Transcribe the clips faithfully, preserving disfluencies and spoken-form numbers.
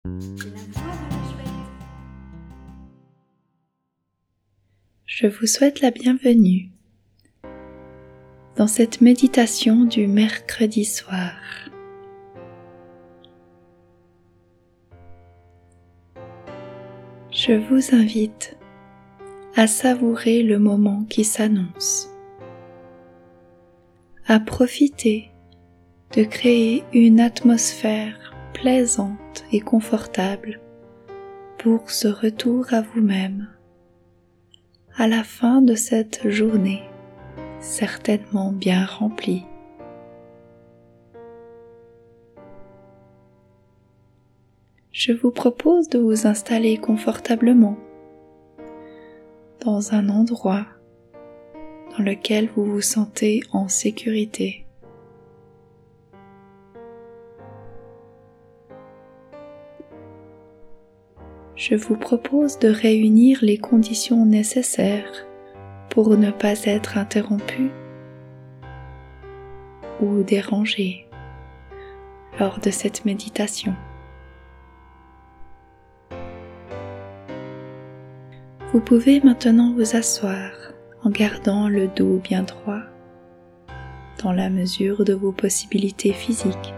La voix de la chouette. Je vous souhaite la bienvenue dans cette méditation du mercredi soir. Je vous invite à savourer le moment qui s'annonce, à profiter de créer une atmosphère plaisante et confortable pour ce retour à vous-même à la fin de cette journée certainement bien remplie. Je vous propose de vous installer confortablement dans un endroit dans lequel vous vous sentez en sécurité. Je vous propose de réunir les conditions nécessaires pour ne pas être interrompu ou dérangé lors de cette méditation. Vous pouvez maintenant vous asseoir en gardant le dos bien droit dans la mesure de vos possibilités physiques.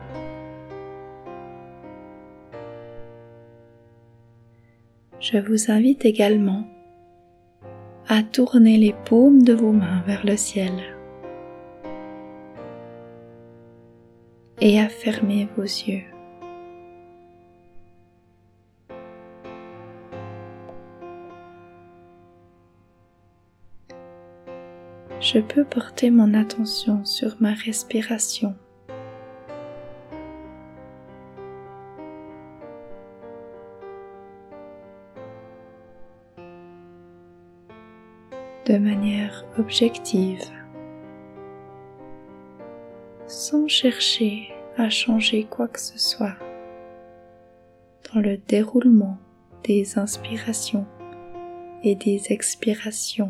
Je vous invite également à tourner les paumes de vos mains vers le ciel et à fermer vos yeux. Je peux porter mon attention sur ma respiration. De manière objective, sans chercher à changer quoi que ce soit dans le déroulement des inspirations et des expirations.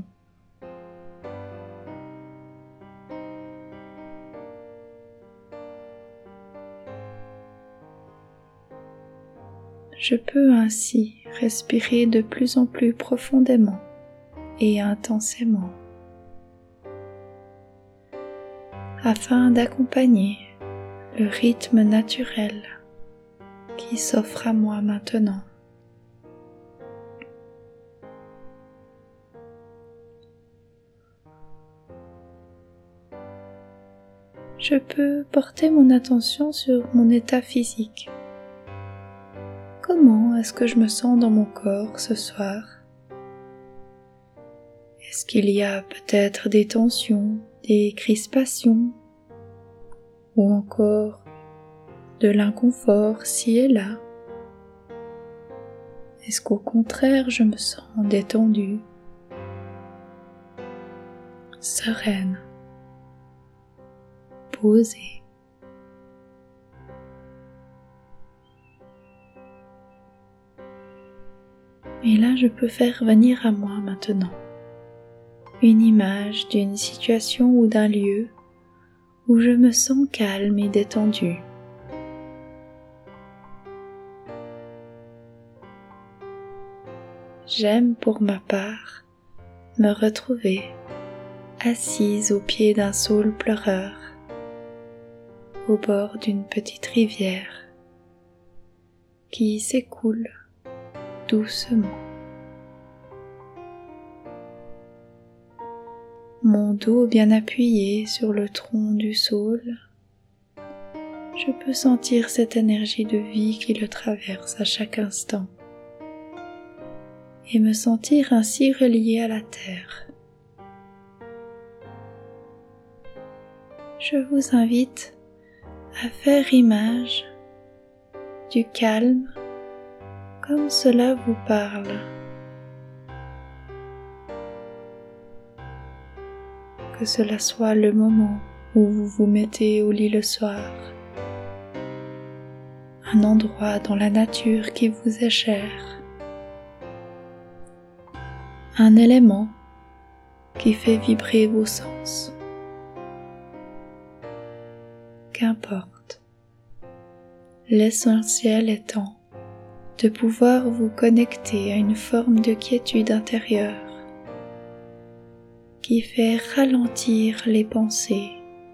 Je peux ainsi respirer de plus en plus profondément et intensément, afin d'accompagner le rythme naturel qui s'offre à moi maintenant. Je peux porter mon attention sur mon état physique. Comment est-ce que je me sens dans mon corps ce soir ? Est-ce qu'il y a peut-être des tensions, des crispations, ou encore de l'inconfort ci et là? Est-ce qu'au contraire je me sens détendue, sereine, posée? Et là je peux faire venir à moi maintenant une image d'une situation ou d'un lieu où je me sens calme et détendue. J'aime pour ma part me retrouver assise au pied d'un saule pleureur, au bord d'une petite rivière qui s'écoule doucement. Mon dos bien appuyé sur le tronc du saule, je peux sentir cette énergie de vie qui le traverse à chaque instant et me sentir ainsi relié à la terre. Je vous invite à faire image du calme comme cela vous parle. Que cela soit le moment où vous vous mettez au lit le soir, un endroit dans la nature qui vous est cher, un élément qui fait vibrer vos sens. Qu'importe, l'essentiel étant de pouvoir vous connecter à une forme de quiétude intérieure qui fait ralentir les pensées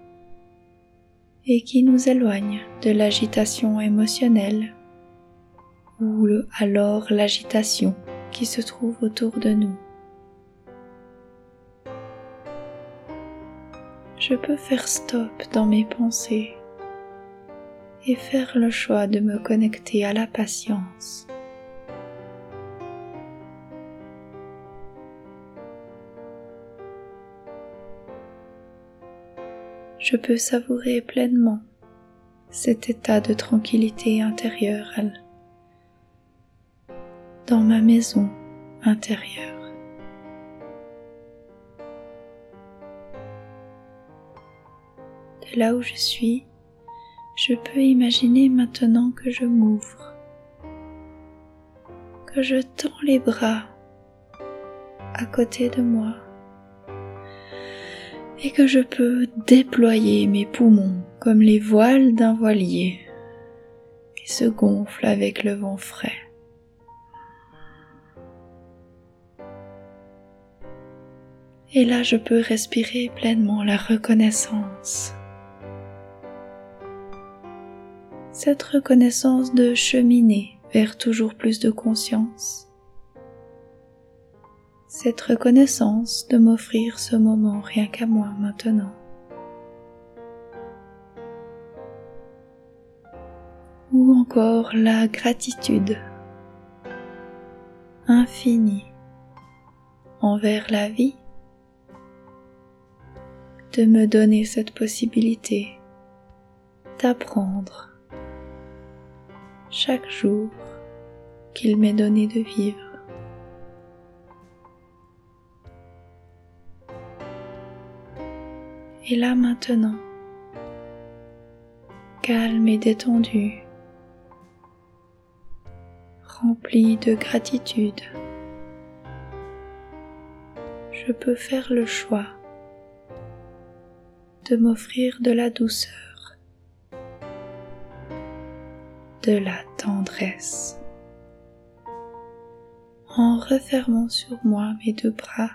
et qui nous éloigne de l'agitation émotionnelle ou alors l'agitation qui se trouve autour de nous. Je peux faire stop dans mes pensées et faire le choix de me connecter à la patience. Je peux savourer pleinement cet état de tranquillité intérieure dans ma maison intérieure. De là où je suis, je peux imaginer maintenant que je m'ouvre, que je tends les bras à côté de moi et que je peux déployer mes poumons comme les voiles d'un voilier qui se gonflent avec le vent frais. Et là, je peux respirer pleinement la reconnaissance. Cette reconnaissance de cheminer vers toujours plus de conscience. Cette reconnaissance de m'offrir ce moment rien qu'à moi maintenant. Ou encore la gratitude infinie envers la vie de me donner cette possibilité d'apprendre chaque jour qu'il m'est donné de vivre. Et là maintenant, calme et détendu, rempli de gratitude, je peux faire le choix de m'offrir de la douceur, de la tendresse, en refermant sur moi mes deux bras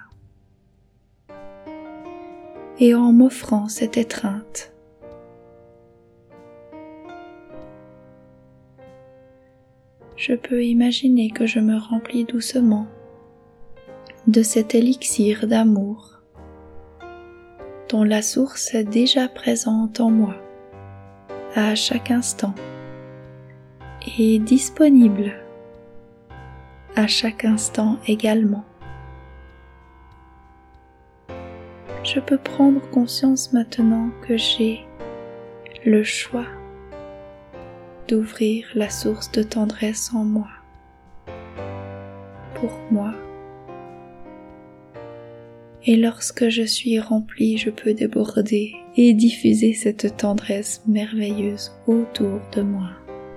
et en m'offrant cette étreinte. Je peux imaginer que je me remplis doucement de cet élixir d'amour dont la source est déjà présente en moi à chaque instant et disponible à chaque instant également. Je peux prendre conscience maintenant que j'ai le choix d'ouvrir la source de tendresse en moi, pour moi. Et lorsque je suis remplie, je peux déborder et diffuser cette tendresse merveilleuse autour de moi.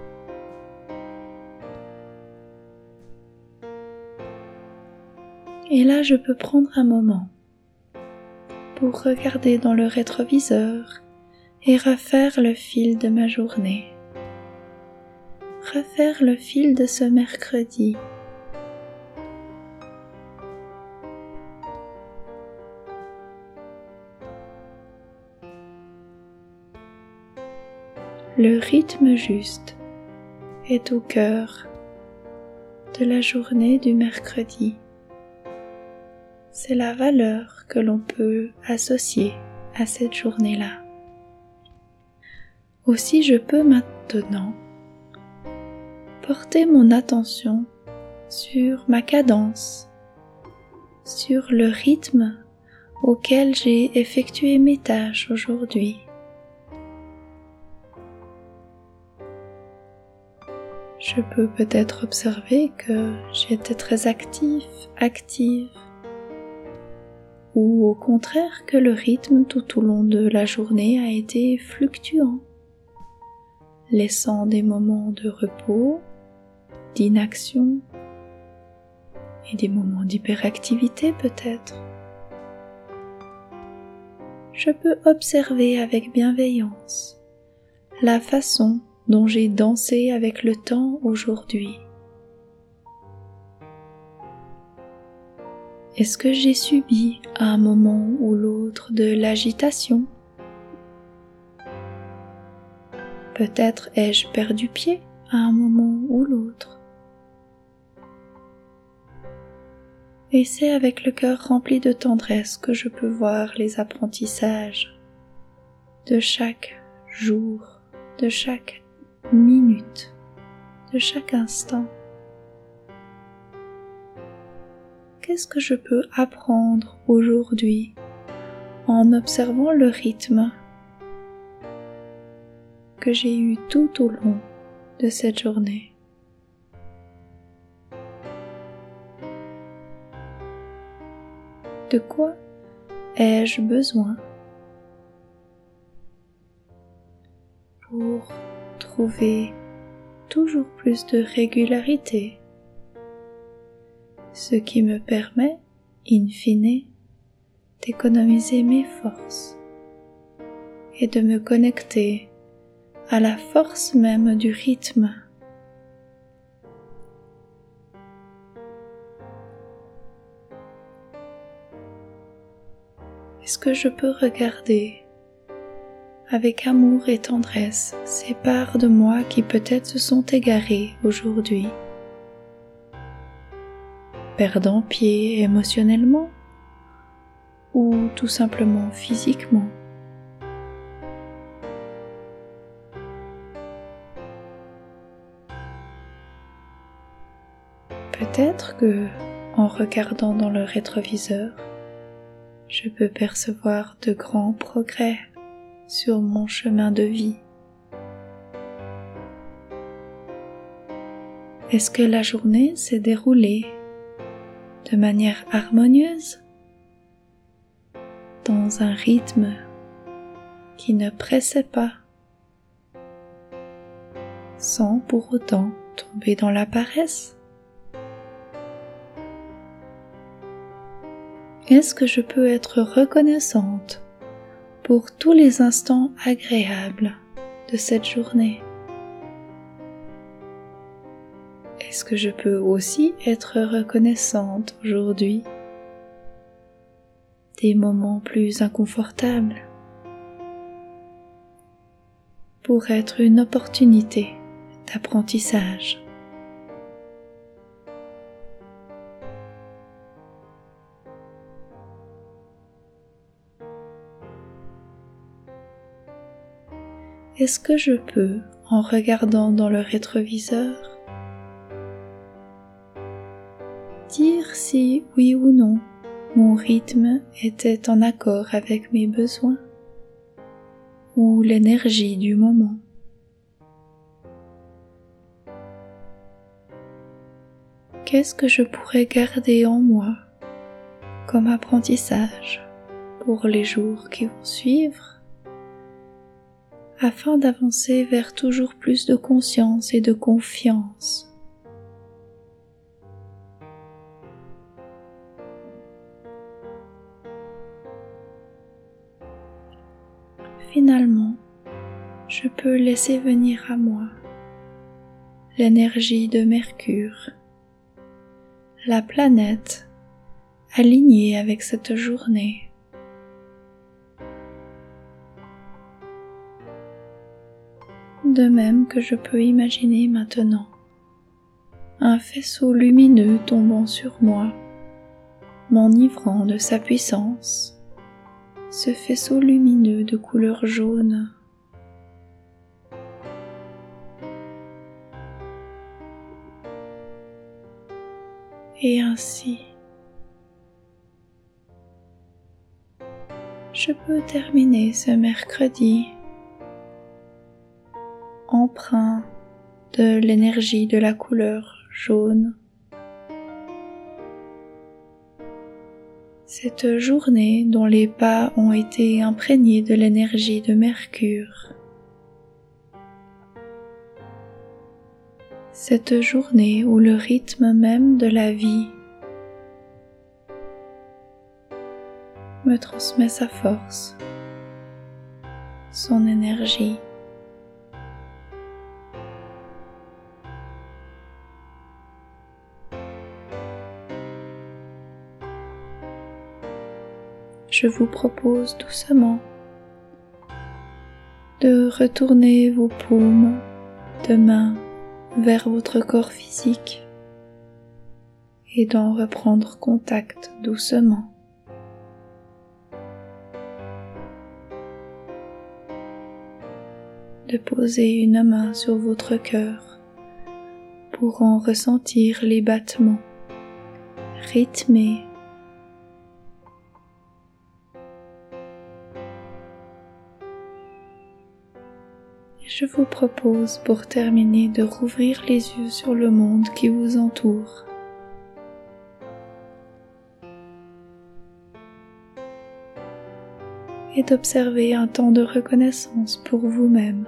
Et là, je peux prendre un moment pour regarder dans le rétroviseur et refaire le fil de ma journée. Refaire le fil de ce mercredi. Le rythme juste est au cœur de la journée du mercredi. C'est la valeur que l'on peut associer à cette journée-là. Aussi, je peux maintenant porter mon attention sur ma cadence, sur le rythme auquel j'ai effectué mes tâches aujourd'hui. Je peux peut-être observer que j'ai été très actif, active, ou au contraire que le rythme tout au long de la journée a été fluctuant, laissant des moments de repos, d'inaction et des moments d'hyperactivité peut-être. Je peux observer avec bienveillance la façon dont j'ai dansé avec le temps aujourd'hui, Est-ce que j'ai subi à un moment ou l'autre de l'agitation? Peut-être ai-je perdu pied à un moment ou l'autre. Et c'est avec le cœur rempli de tendresse que je peux voir les apprentissages de chaque jour, de chaque minute, de chaque instant. Qu'est-ce que je peux apprendre aujourd'hui en observant le rythme que j'ai eu tout au long de cette journée? De quoi ai-je besoin pour trouver toujours plus de régularité, ce qui me permet, in fine, d'économiser mes forces et de me connecter à la force même du rythme. Est-ce que je peux regarder avec amour et tendresse ces parts de moi qui peut-être se sont égarées aujourd'hui, perdant pied émotionnellement ou tout simplement physiquement? Peut-être que, en regardant dans le rétroviseur, je peux percevoir de grands progrès sur mon chemin de vie. Est-ce que la journée s'est déroulée de manière harmonieuse, dans un rythme qui ne pressait pas, sans pour autant tomber dans la paresse? Est-ce que je peux être reconnaissante pour tous les instants agréables de cette journée? Est-ce que je peux aussi être reconnaissante aujourd'hui des moments plus inconfortables pour être une opportunité d'apprentissage? Est-ce que je peux, en regardant dans le rétroviseur, dire si oui ou non mon rythme était en accord avec mes besoins ou l'énergie du moment? Qu'est-ce que je pourrais garder en moi comme apprentissage pour les jours qui vont suivre, afin d'avancer vers toujours plus de conscience et de confiance? Finalement, je peux laisser venir à moi l'énergie de Mercure, la planète alignée avec cette journée. De même que je peux imaginer maintenant un faisceau lumineux tombant sur moi, m'enivrant de sa puissance, ce faisceau lumineux de couleur jaune. Et ainsi, je peux terminer ce mercredi empreint de l'énergie de la couleur jaune. Cette journée dont les pas ont été imprégnés de l'énergie de Mercure. Cette journée où le rythme même de la vie me transmet sa force, son énergie. je vous propose doucement de retourner vos paumes de main vers votre corps physique et d'en reprendre contact doucement. De poser une main sur votre cœur pour en ressentir les battements rythmés. Je vous propose pour terminer de rouvrir les yeux sur le monde qui vous entoure. Et d'observer un temps de reconnaissance pour vous-même.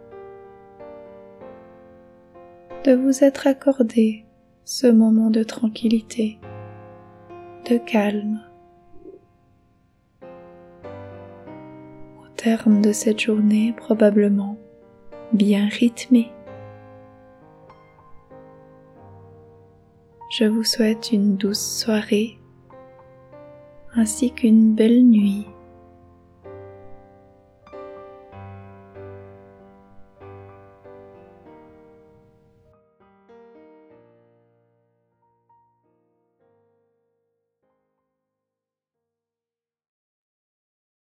De vous être accordé ce moment de tranquillité, de calme. Au terme de cette journée probablement bien rythmée. Je vous souhaite une douce soirée ainsi qu'une belle nuit.